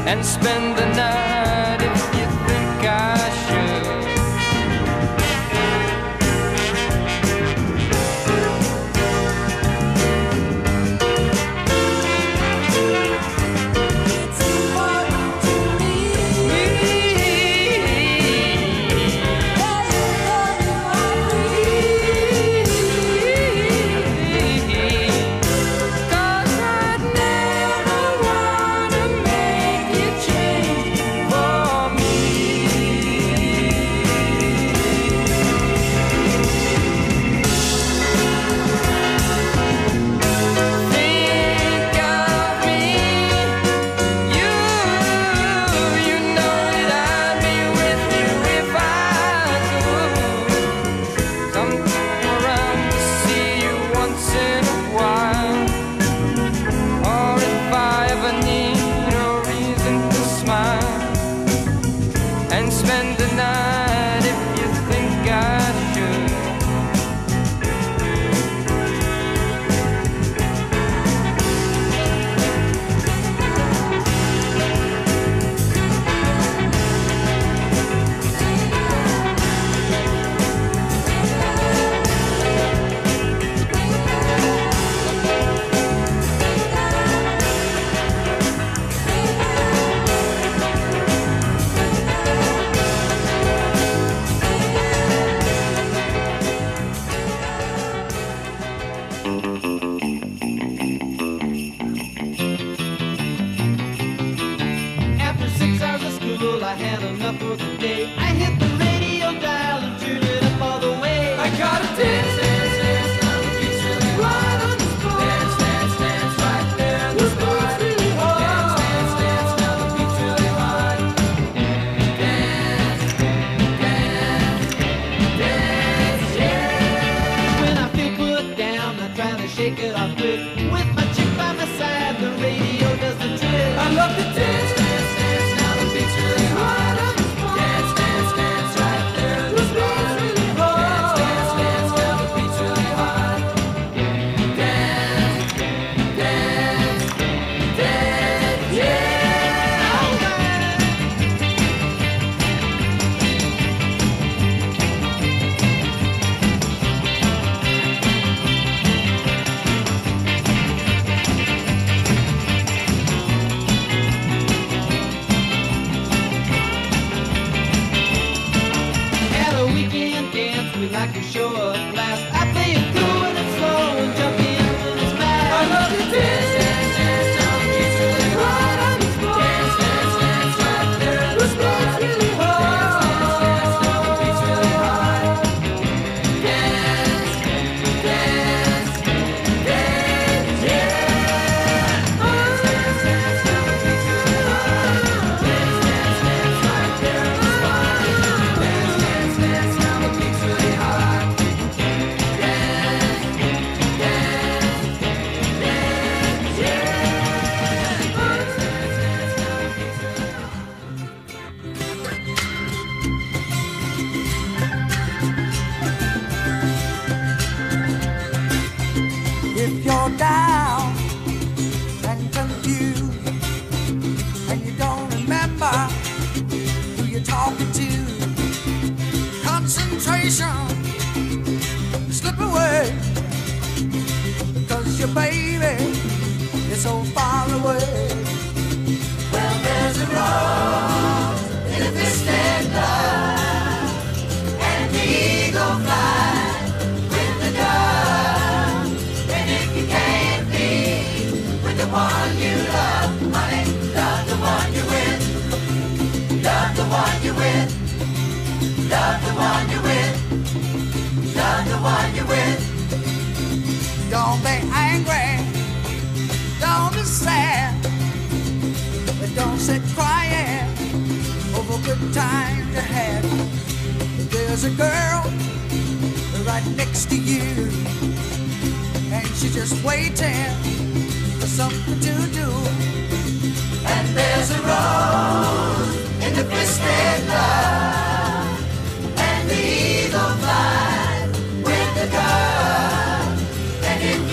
and spend the night if you think I should.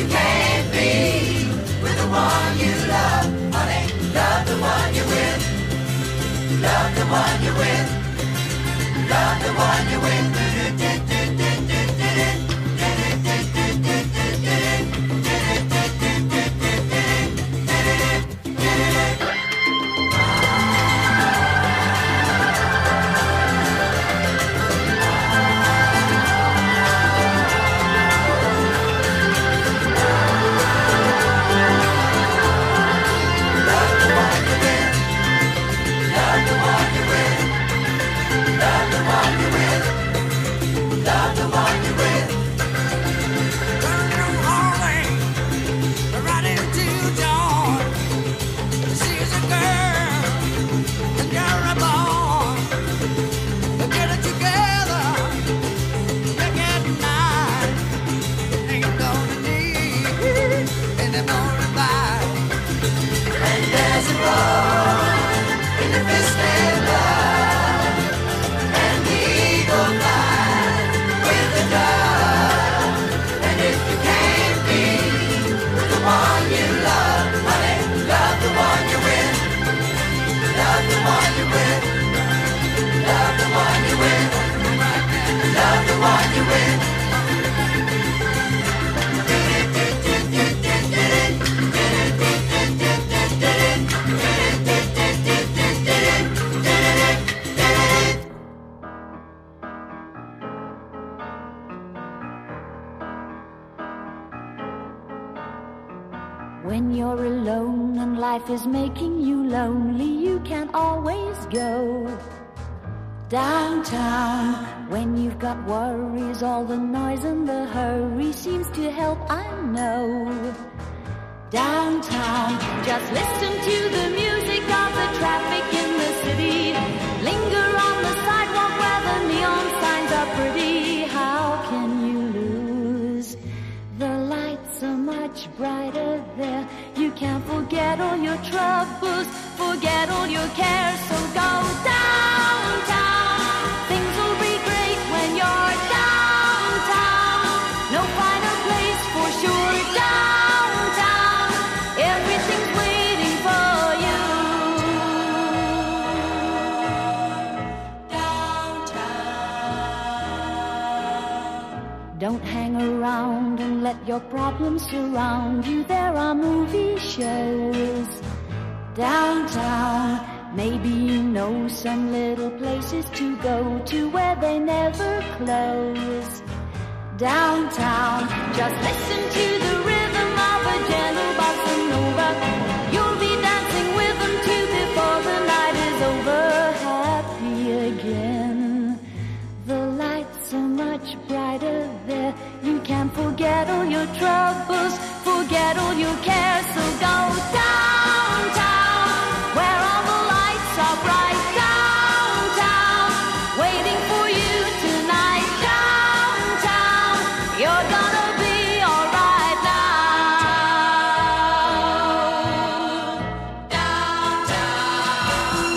Love the one you love, honey, love the one you're with. When you're alone and life is making you lonely, you can always go downtown. When you've got worries, all the noise and the hurry seems to help, I know. Downtown, just listen to the music of the traffic in the city. Linger on the sidewalk where the neon signs are pretty. How can you lose? The lights are much brighter there. You can't forget all your troubles, forget all your cares, so go downtown. Things will be great when you're downtown. No finer place for sure. Downtown, everything's waiting for you. Downtown. Don't hang around and let your problems surround you. There are movie shows downtown. Maybe you know some little places to go to where they never close. Downtown, just listen to the rhythm of a gentle bossa nova. You'll be dancing with them too before the night is over. Happy again. The lights are much brighter there. You can't forget all your troubles, forget all your cares, so go downtown, where all the lights are bright. Downtown, waiting for you tonight. Downtown, you're gonna be alright now. Downtown,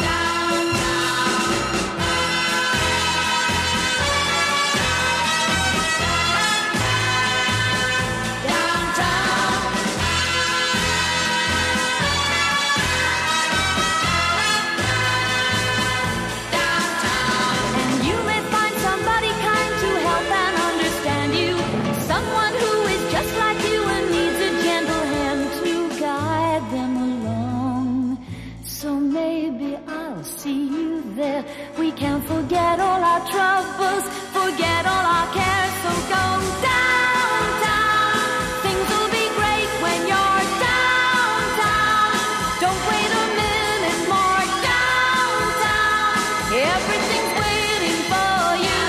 and you may find somebody kind to help and understand you. Someone who is just like you and needs a gentle hand to guide them along. So maybe I'll see you there. We can't forget all our troubles, forget all our cares, so go downtown. Things will be great when you're downtown. Don't wait a minute more. Downtown, everything's waiting for you.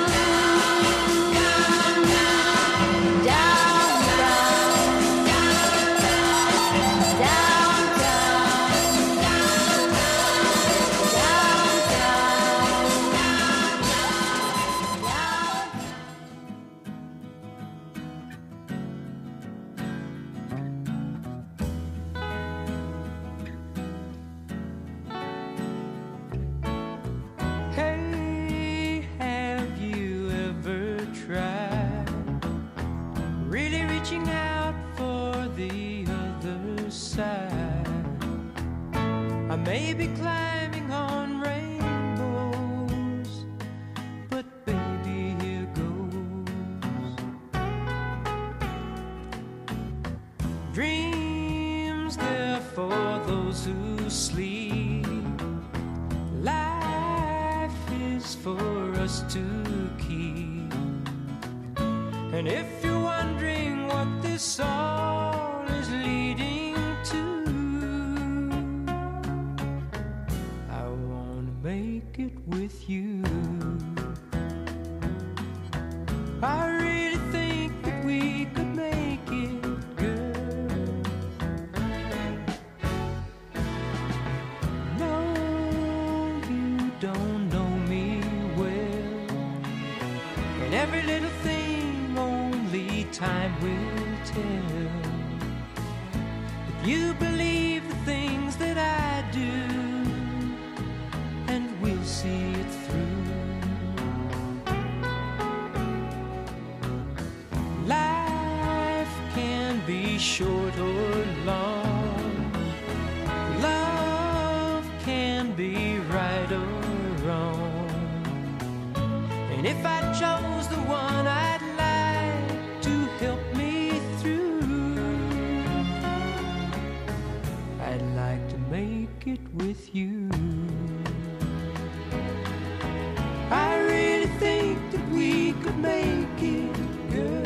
Downtown, Hey, have you ever tried really reaching out for the other side? I may be climbing on rainbows, but baby, here goes. Dreams, they're for those who sleep. Life is for us to keep. And if you're wondering what this all is leading to, I wanna make it with you. I really think that we could make it, girl. No, you don't know me well, and every little thing only time will tell. If you believe the things that I do, and we'll see it through. Life can be short or long. Love can be right or wrong. And if I chose the one I it with you. I really think that we could make it, girl.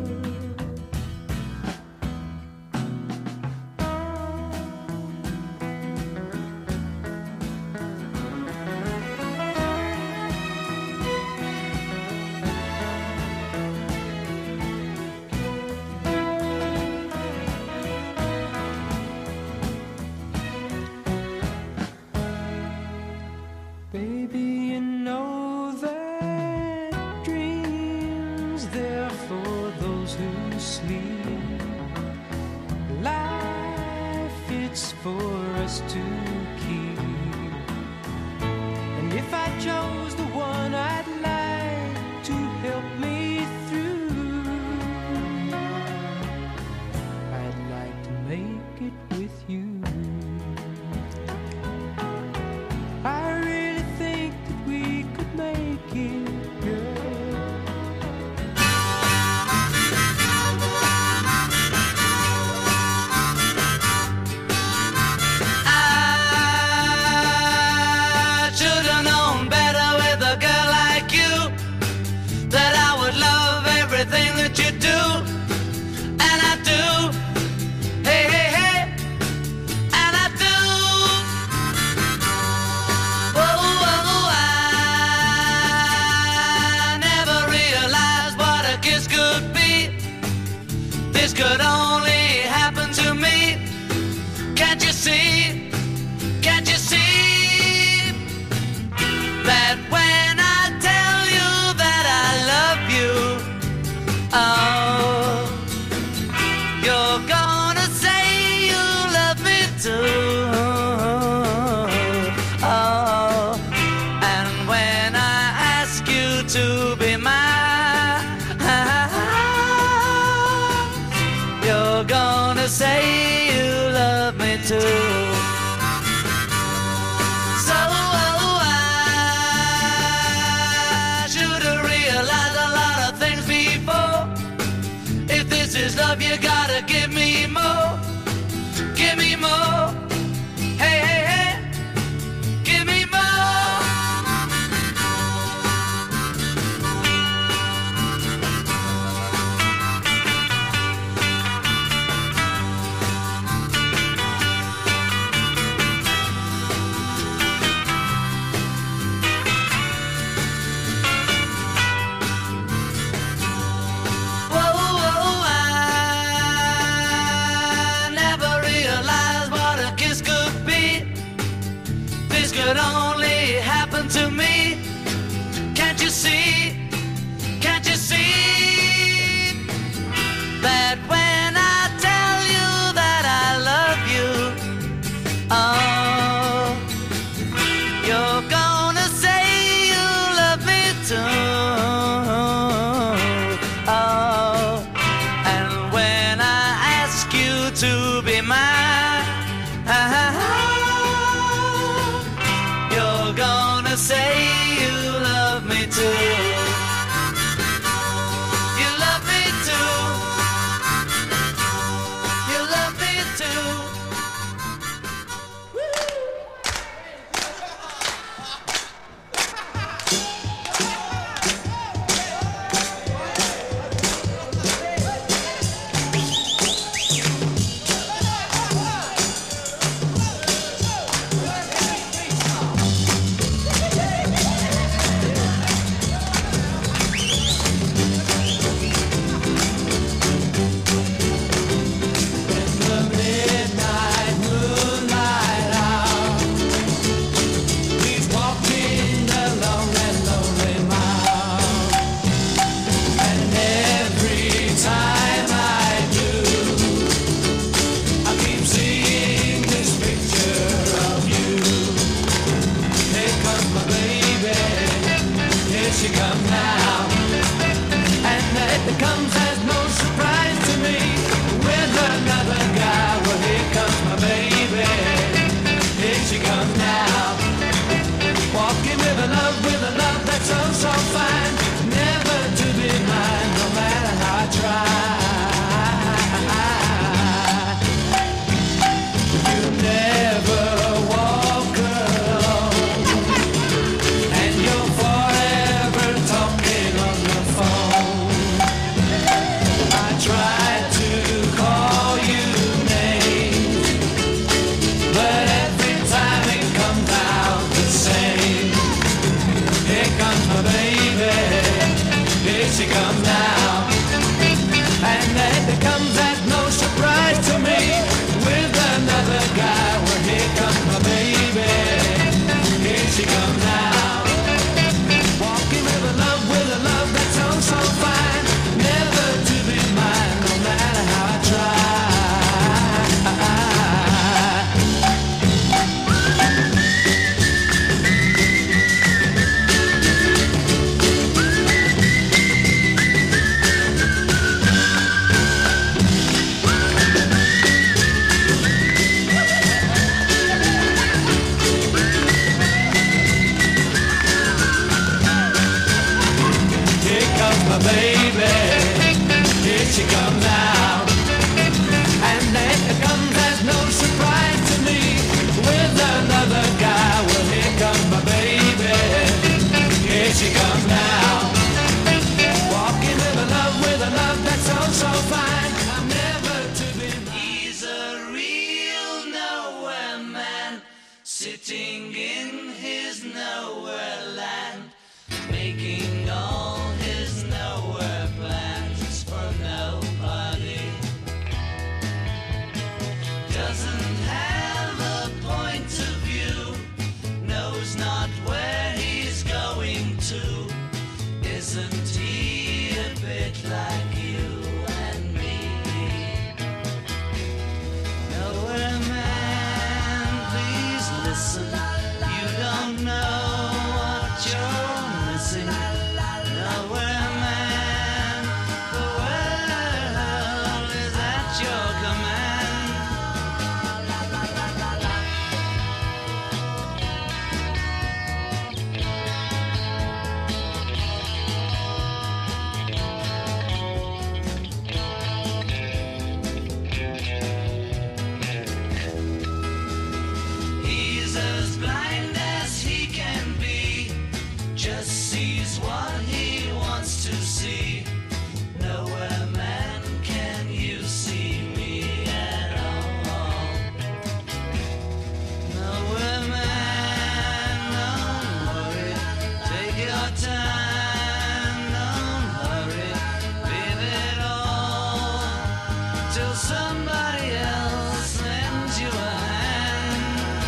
Baby, you know that dreams they're for those who sleep. Life, it's for us to keep. And if I chose the one I'd like to help me through, I'd like to make it with you. I really think that we could make it, girl. I should have known better with a girl like you, that I would love everything that you do, and I do. Hey, hey, hey, and I do. Whoa, whoa, I never realized what a kiss could be. This could only happen to me. Can't you see? Can't you see that when I tell you that I love you, oh, you're gonna say you love me too. Oh, and when I ask you to be mine, you're gonna say you love me too. So I should have realized a lot of things before. If this is love, you gotta give me more. Give me more. Hey, hey, hey. Give me more. Whoa, whoa, I never realized what a kiss could be. This could only happen to me. Can't you see? Can't you see that when I tell you that I love you, oh, you're gonna say you love me too. Oh, and when I ask you to be mine, you're gonna say you love me too. You love me too. You love me too. sitting in his nowhere land, making all his nowhere plans for nobody. Doesn't have a point of view, knows not where he's going to. Isn't he a bit like you and me? Nowhere man, please listen. You don't know what you're missing. Nowhere man, the world is at your command. He's as blind as he can be, just sees what he wants to see. Nowhere man, can you see me at all? Nowhere man, don't worry, take your time, don't hurry, leave it all till somebody else lends you a hand.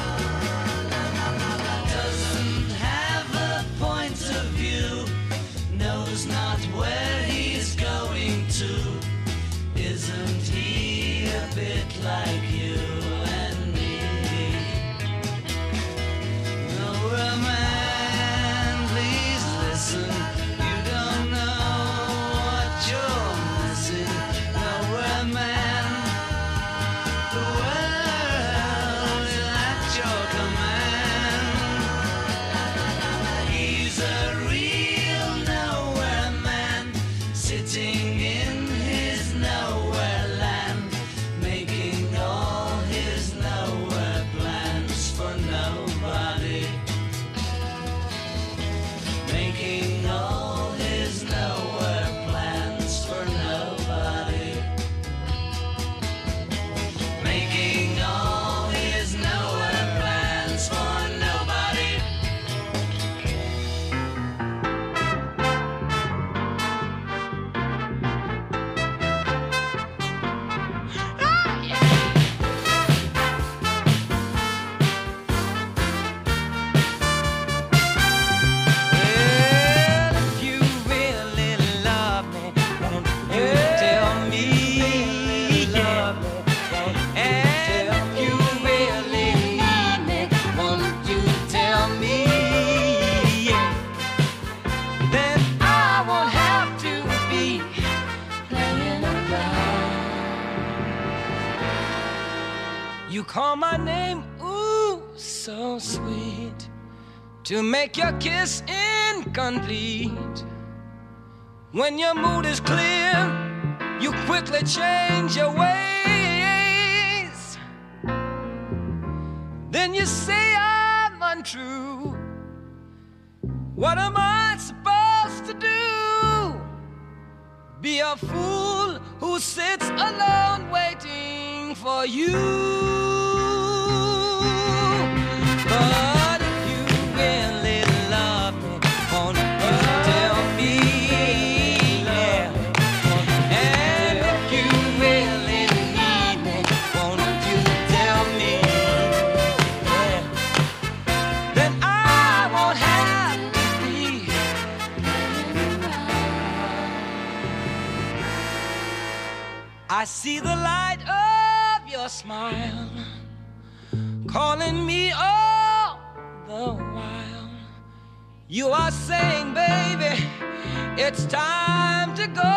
Doesn't have a point of view, knows not where he's going to. Isn't he a bit like you and me? Nowhere man, please listen. You don't know what you're missing. Nowhere man, the world is at your command. He's a real nowhere man, sitting in his nowhere land, making all his nowhere plans for nobody. Making all his nowhere plans for nobody. Making all his nowhere plans for nobody. Well, if you really love me, won't you tell me? And if you really need me, won't you tell me? Then I won't have to be playing around. You call my name, ooh, so sweet, to make your kiss incomplete. When your mood is clear, you quickly change your ways. Then you say I'm untrue. What am I supposed to do? Be a fool who sits alone waiting for you. But if you really love me, won't you tell me? Yeah. And if you really need me, won't you tell me? Yeah. Then I won't have to be I see the light of your smile calling me all the while. You are saying, baby, it's time to go.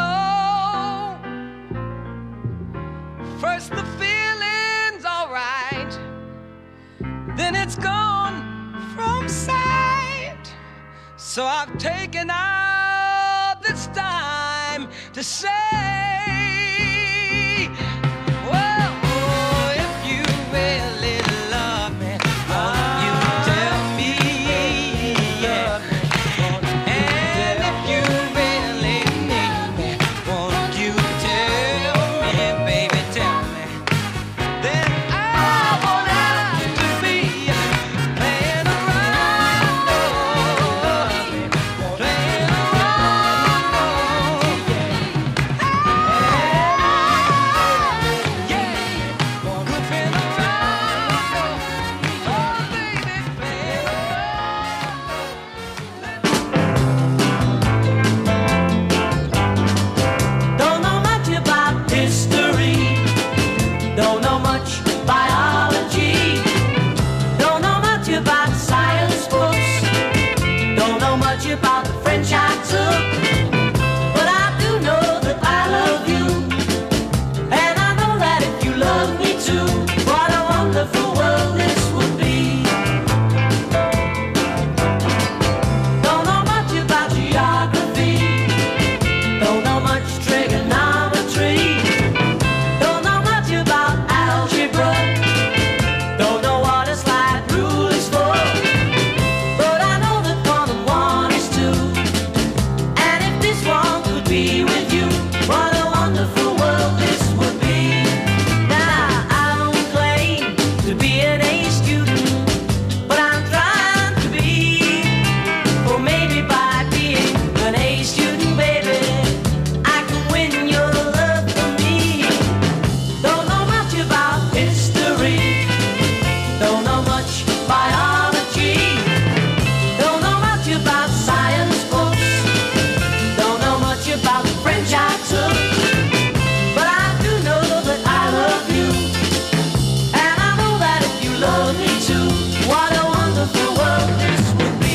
First the feeling's alright, then it's gone from sight. So I've taken out this time to say, well, oh, if you really love me, won't you tell me? Yeah. And if you really need me, won't you tell me, baby, tell me? Then I won't have to be know much biology. Don't know much about science books. Don't know much about the French I took. But I do know that I love you. And I know that if you love me too, what a wonderful world this would be.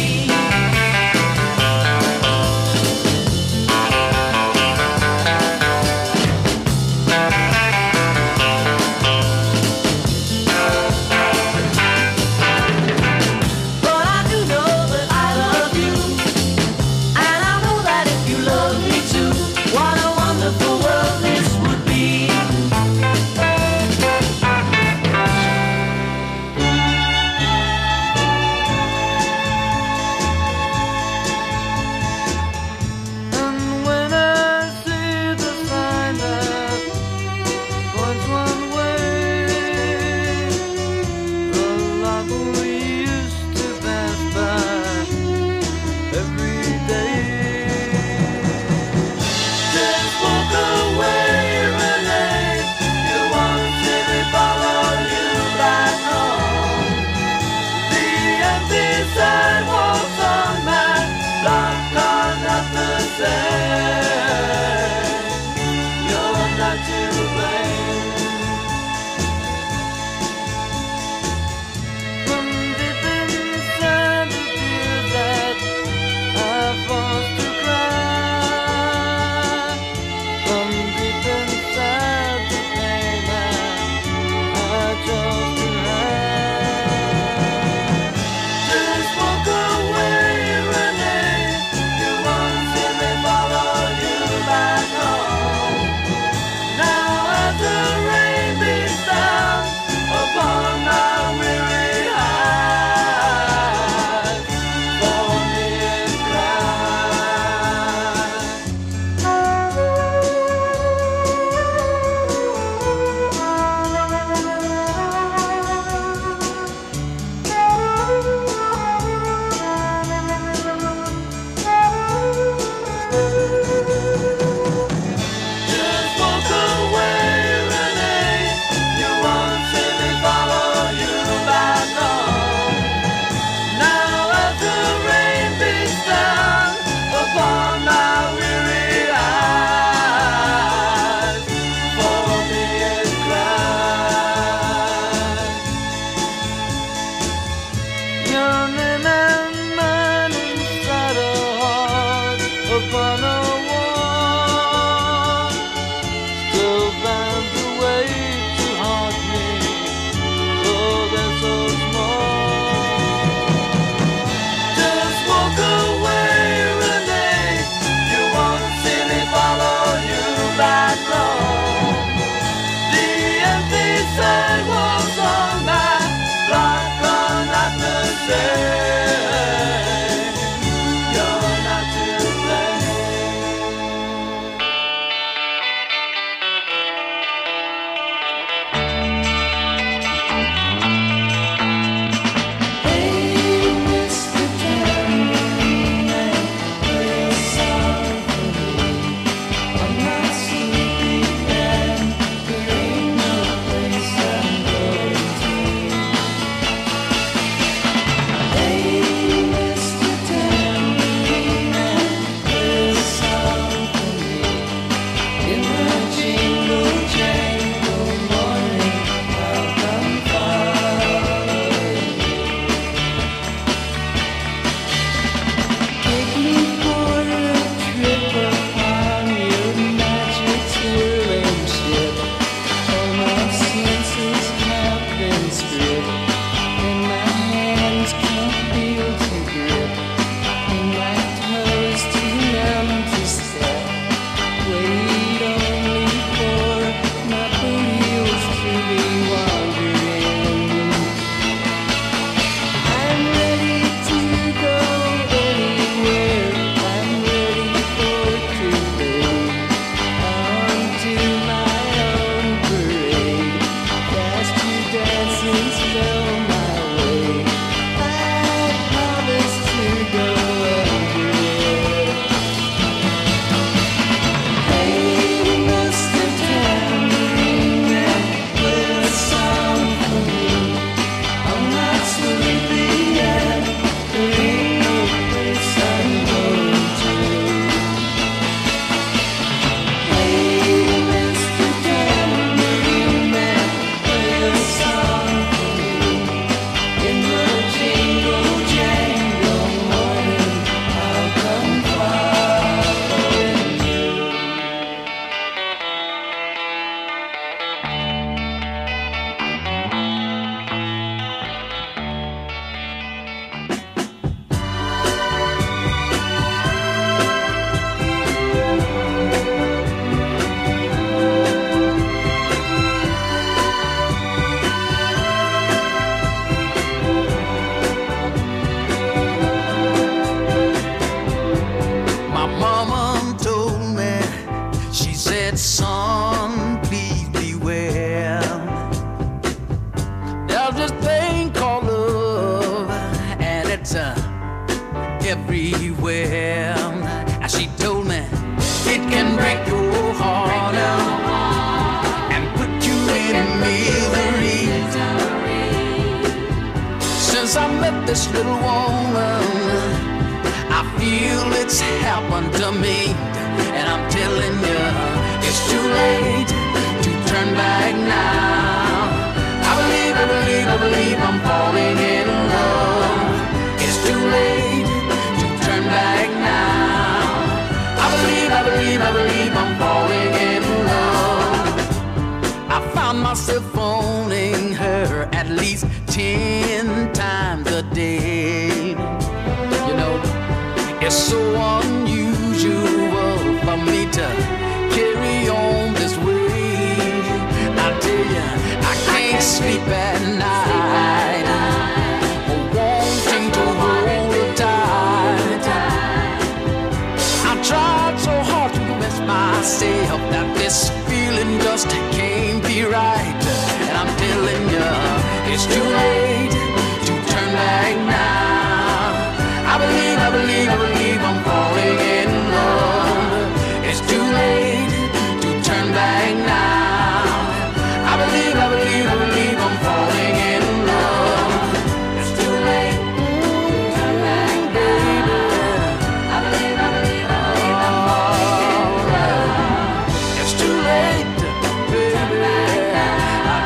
since I met this little woman, I feel it's happened to me. And I'm telling you, it's too late to turn back now. I believe I'm falling in love. It's too late to turn back now. I believe I'm falling in love. I found myself phoning her at least 10 times a day. You know, it's so unusual for me to carry on this way. I tell you, I can't sleep at night, wanting to hold her tight. I tried so hard to convince myself that this feeling just can't be right. And I'm telling you, it's too late to turn back now. I believe I'm falling in love. It's too late to turn back now. I believe I'm falling in love. It's too late to turn back, baby. I believe I'm falling in love. It's too late, baby. I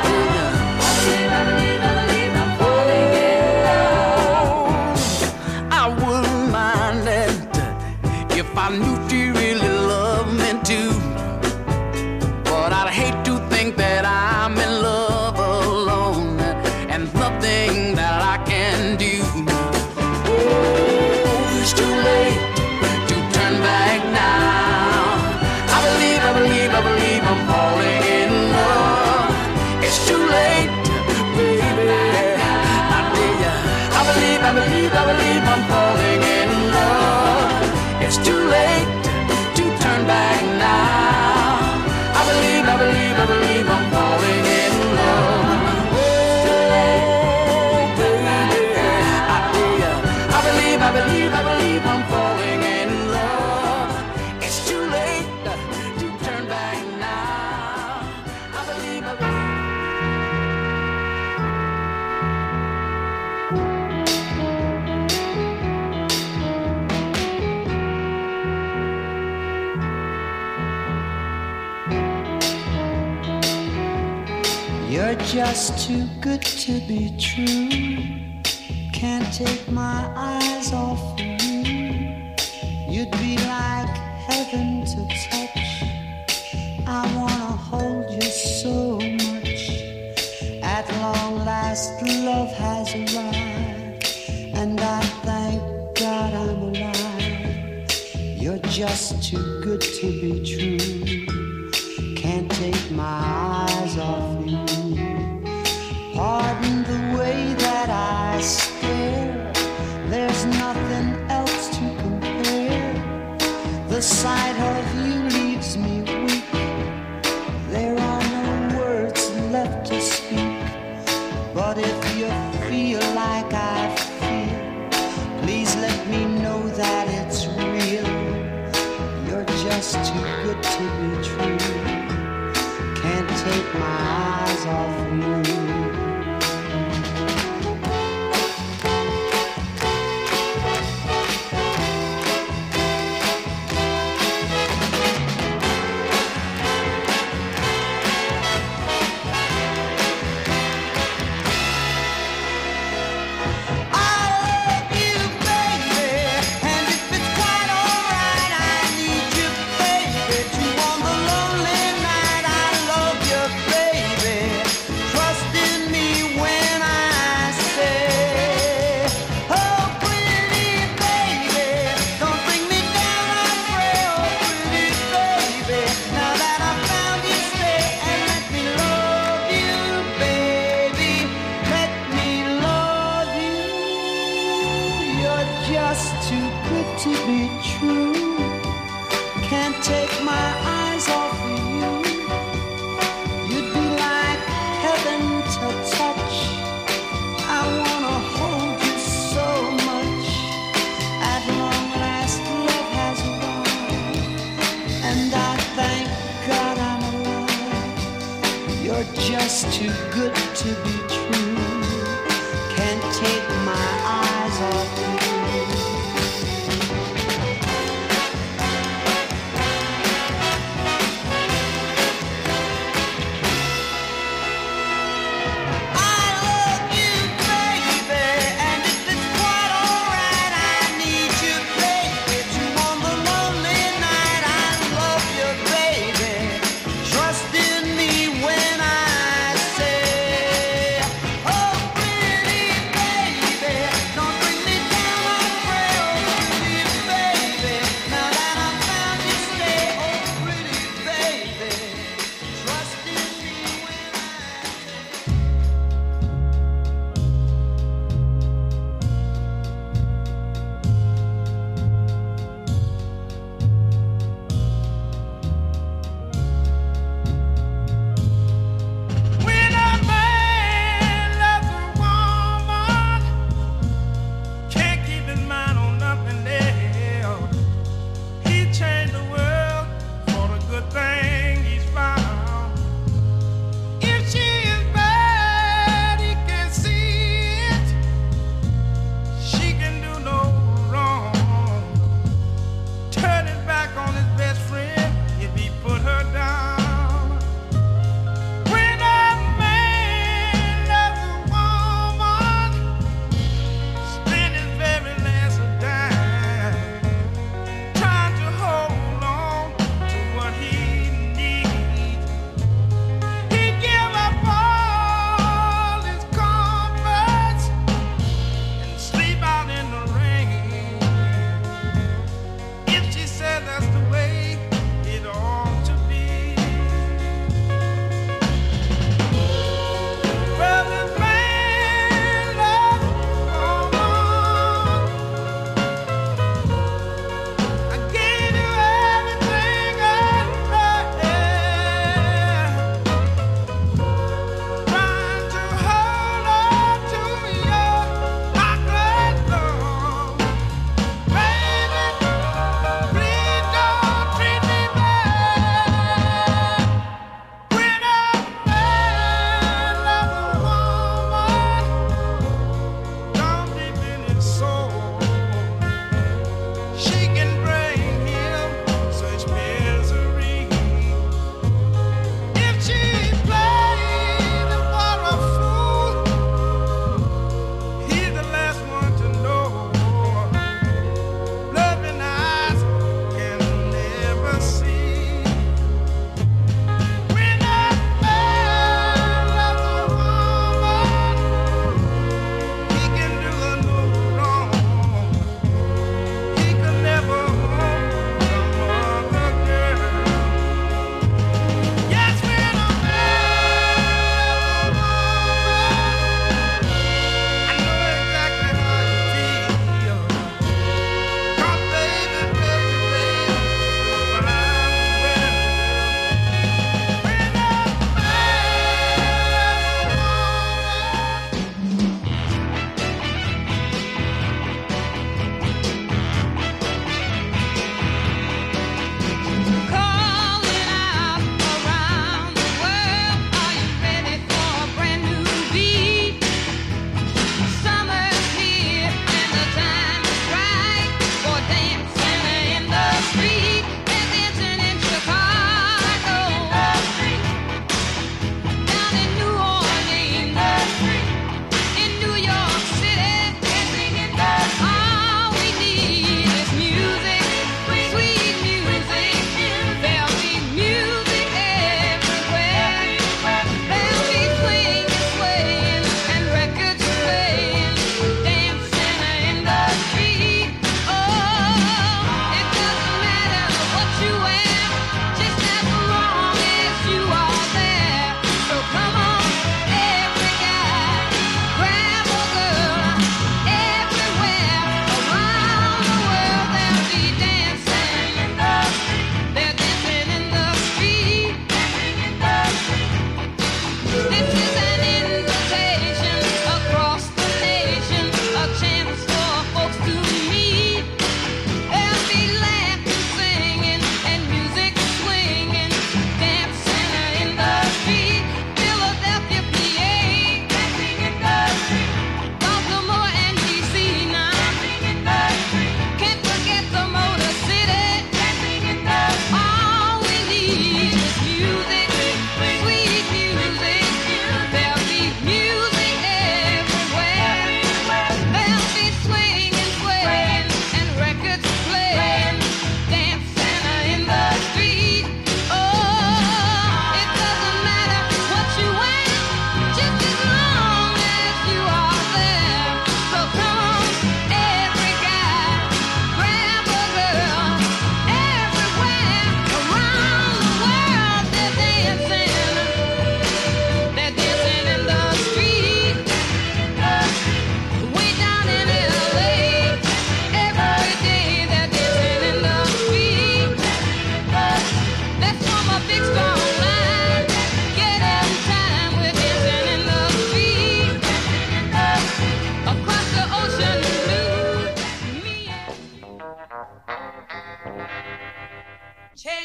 believe I'm falling in love. I wouldn't mind it if I knew she really loved me too. But I'd hate to think that I'm in love alone and nothing that I can do. Oh, it's too late to turn back now. I believe I'm falling in love. It's too late, baby. I tell ya, I believe I'm falling in love. It's too late to turn back now. I believe I'm falling in love. Oh, baby, I tell ya, I believe I'm falling in love. It's too late to turn back now. I believe. You're just too good to be true. Can't take my eyes off of you. You'd be like heaven to touch. I wanna hold you so much. At long last, love has arrived, and I thank God I'm alive. You're just too good to be true. Can't take my eyes off you. Pardon the way that I stare. There's nothing else to compare. The sight of you leaves me weak. There are no words left to speak. But if you feel like I feel, please let me know that it's real. You're just too good to be true. Can't take my eyes off you. Just too good to be true. Can't take my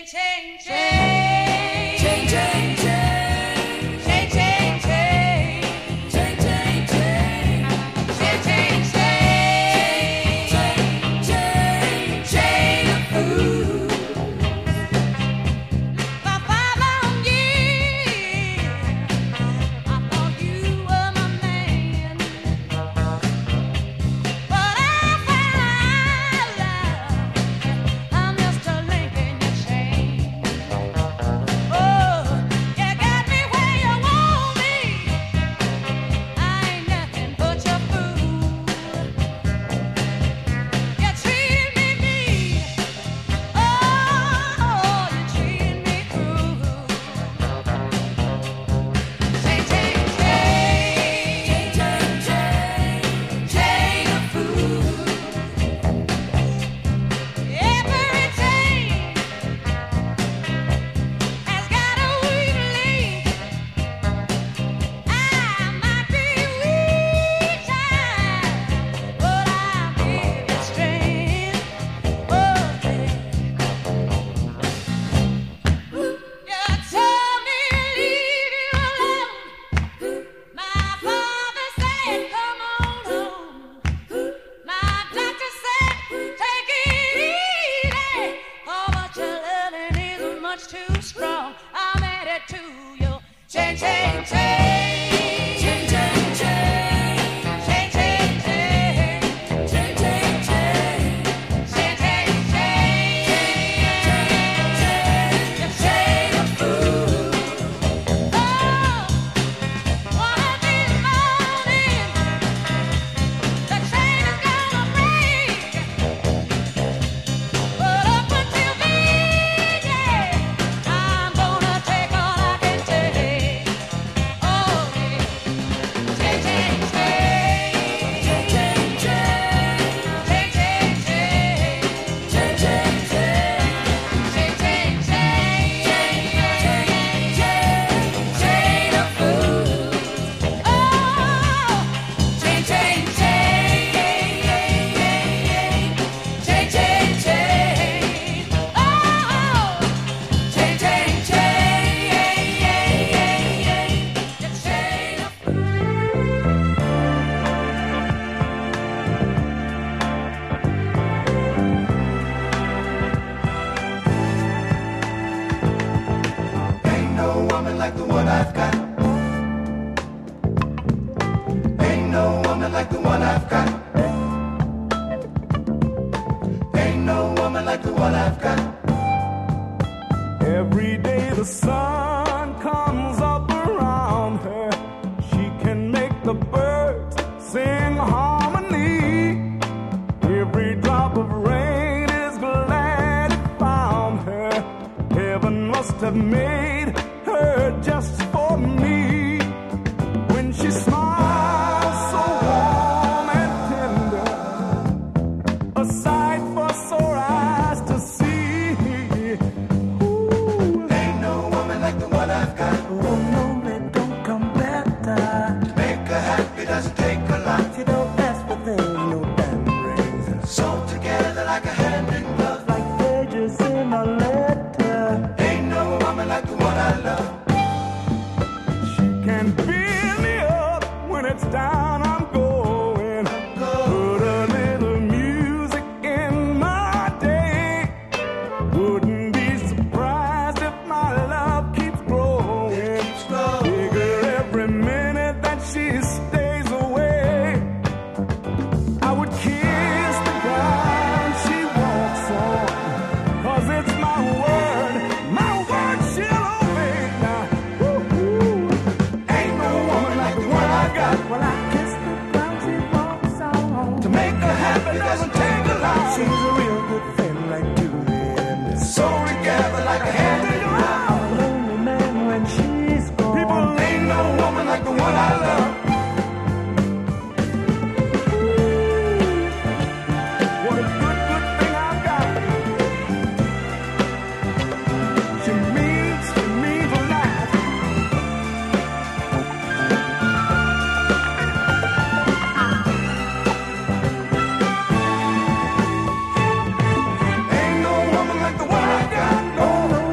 No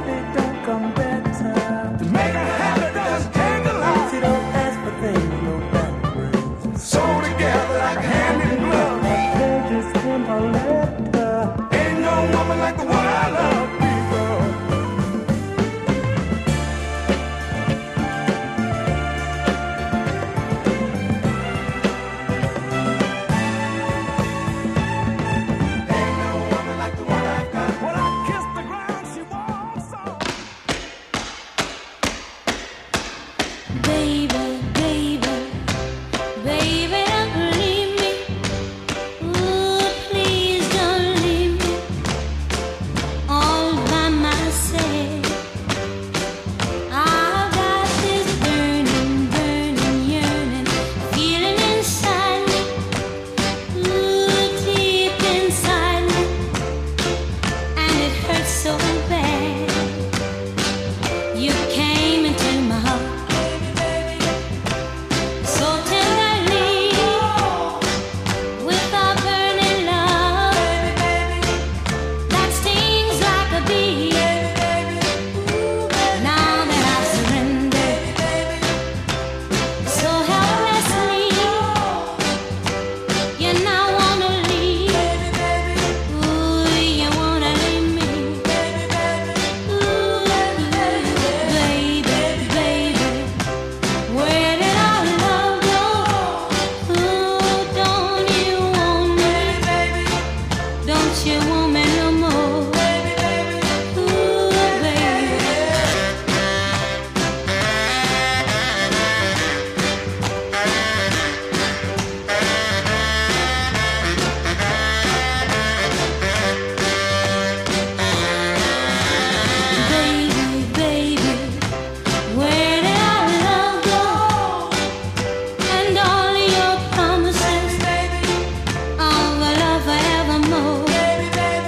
in a letter. Ain't no woman like the one I love, people. Ain't no woman like the one I've got. When I kiss the ground, she walks on. Baby, baby, baby, don't leave me. Ooh, please don't leave me all by myself. I've got this burning, burning, yearning feeling inside me. Ooh, deep inside me, and it hurts so bad. You came into my heart so tenderly with a burning love that stings like a bee. Now that I've surrendered so helplessly, you now wanna leave. Ooh, you wanna leave me. Ooh, baby, baby, where did our love go? Ooh, don't you want me? Don't you want me no more? Ooh, baby. Baby, baby, where did our love go? And all your promises of a love forevermore.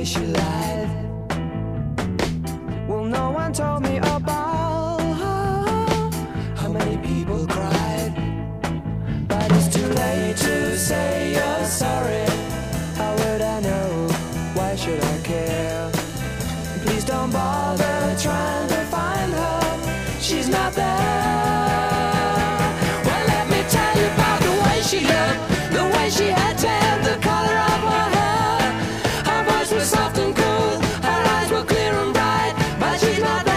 way she lied. Well, no one told me about how many people cried. But it's too late to say you're sorry. How would I know? Why should I care? Please don't bother trying to find her. She's not there. Well, let me tell you about the way she looked, the way she had tan, the color of her hair. Her voice was soft and cool, her eyes were clear and bright, but she's not there.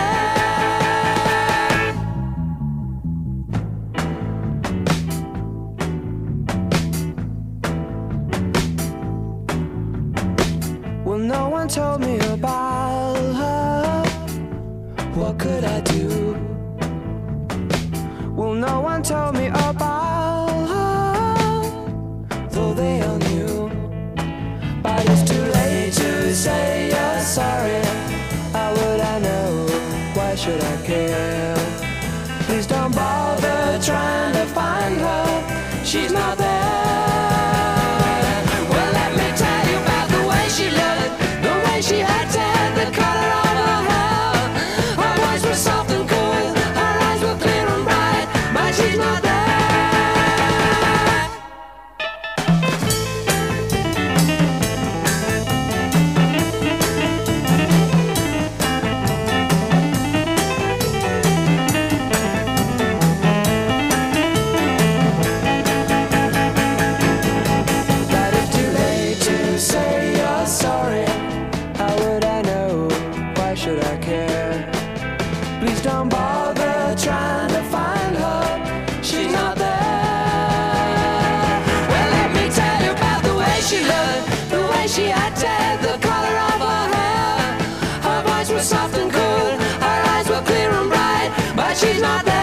Well, no one told me about her. What could I do? Well, no one told me about her, though they all knew. But it's too late to say you're sorry. How would I know? Why should I care? Please don't bother trying to find her. She's not there. Well, let me tell you about the way she looked, the way she had tan, the color of her hair. Her voice was soft and cool, her eyes were clear and bright, but she's not there. But it's too late to say you're sorry. How would I know? Why should I care? Please don't bother trying to find her. She's not there. Well, let me tell you about the way she looked, the way she had tan, the color of her hair. Her voice was soft and cool, her eyes were clear and bright, but she's not there.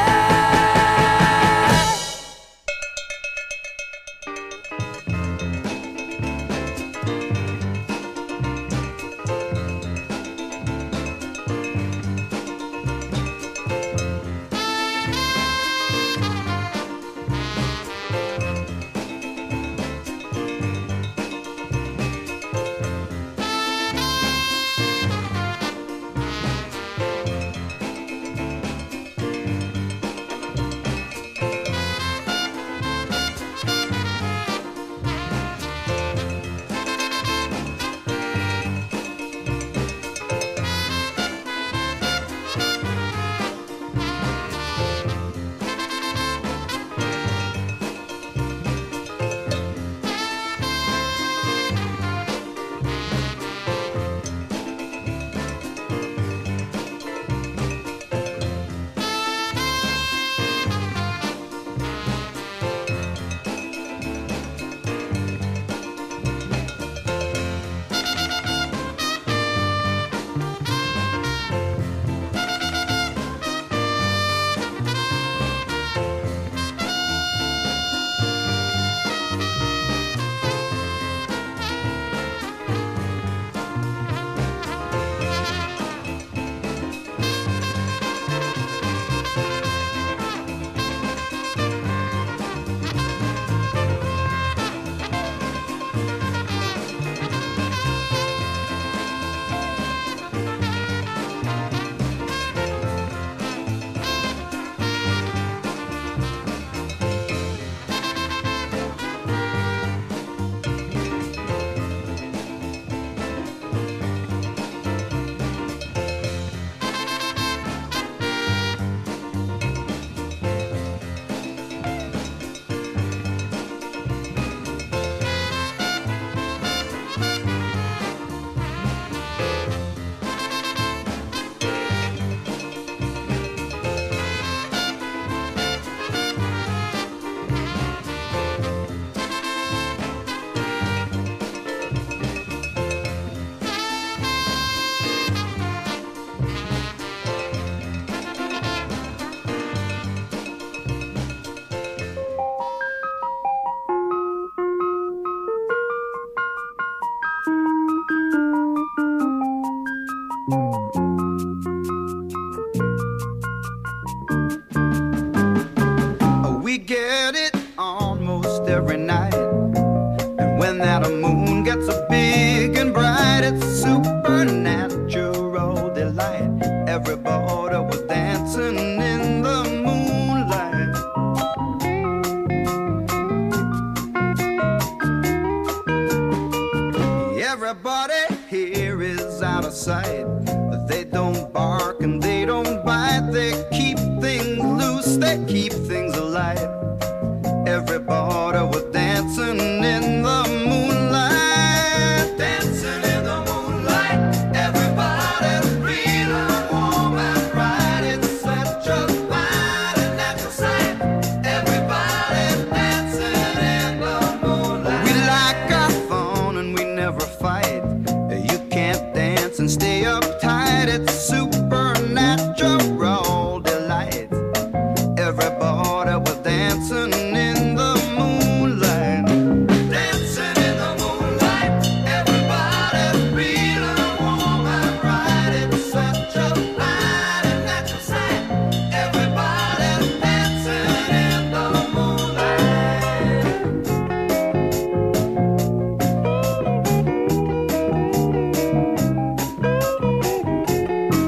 sight. They don't bark and they don't bite. They keep things loose, they keep things alive. Everybody was dancing in the moonlight, dancing in the moonlight. Everybody's feeling warm and bright. It's such a fine and natural sight. Everybody's dancing in the moonlight. We like our fun and we never fight. You can't dance and stay uptight. It's supernatural delight. Everybody was dancing in the moonlight, dancing in the moonlight. Everybody's feeling warm and bright. It's such a fine and natural sight. Everybody's dancing in the moonlight.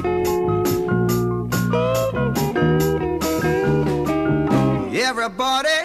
Everybody